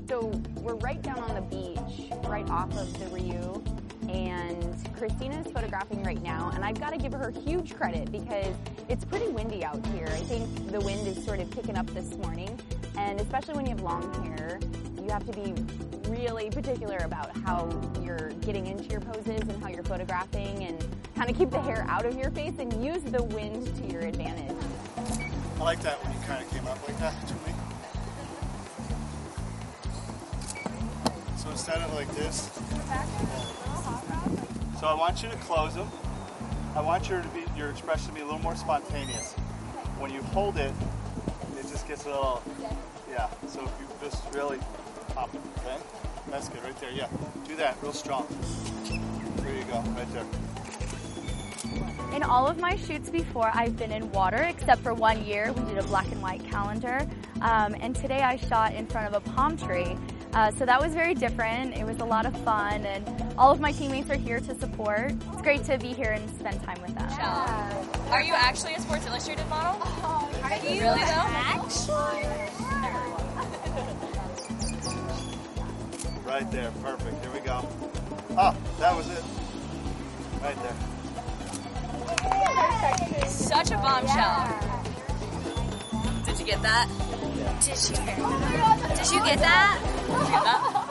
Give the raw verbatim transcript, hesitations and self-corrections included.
So we're right down on the beach, right off of the Rio, and Christina's photographing right now, and I've got to give her huge credit because it's pretty windy out here. I think the wind is sort of picking up this morning, and especially when you have long hair, you have to be really particular about how you're getting into your poses and how you're photographing, and kind of keep the hair out of your face and use the wind to your advantage. I like that when you kind of came up like that to me. So instead of like this, so I want you to close them. I want your to be your expression to be a little more spontaneous. When you hold it, it just gets a little, yeah. So if you just really pop it, okay? That's good, right there. Yeah, do that real strong. There you go, right there. In all of my shoots before, I've been in water, except for one year. We did a black and white calendar, um, and today I shot in front of a palm tree. Uh, so that was very different. It was a lot of fun, and all of my teammates are here to support. It's great to be here and spend time with them. Yeah. Are you actually a Sports Illustrated model? Oh, are you really though? Actually? Right there, perfect. Here we go. Oh, that was it. Right there. Such a bombshell. Yeah. Did you get that? Did you? Did you get that? Did you get that?